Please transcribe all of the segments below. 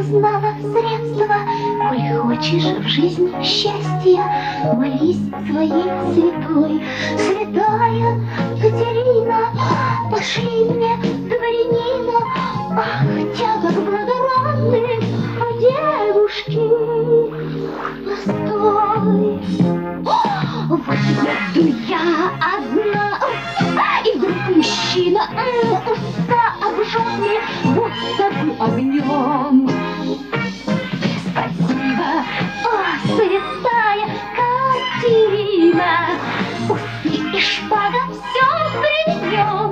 узнала средства. Коль хочешь в жизни счастья, молись своей святой. Святая Катерина, пошли мне дворянина. Ах, тяга к благородным у девушки простой. Вот еду я одна, и вдруг мужчина уста обжег мне будто бы огнем. Спасибо, о, святая Катерина, усы и шпага все при нем.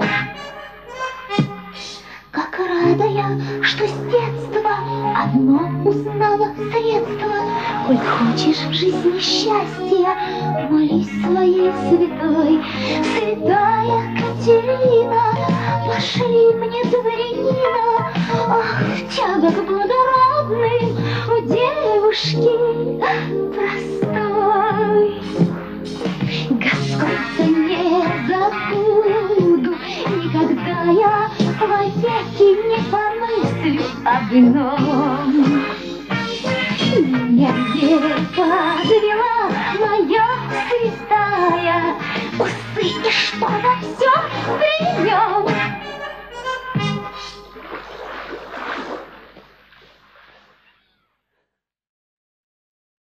Как рада я, что с детства одно узнала средство. Коль хочешь в жизни счастья, молись своей святой. Святая Катерина, пошли мне дворянина. Ах, тяга к благородным у девушки простой. Господа не забуду, никогда я вовеки не помыслю об ином. Меня не подвела моя святая, усы и шпага все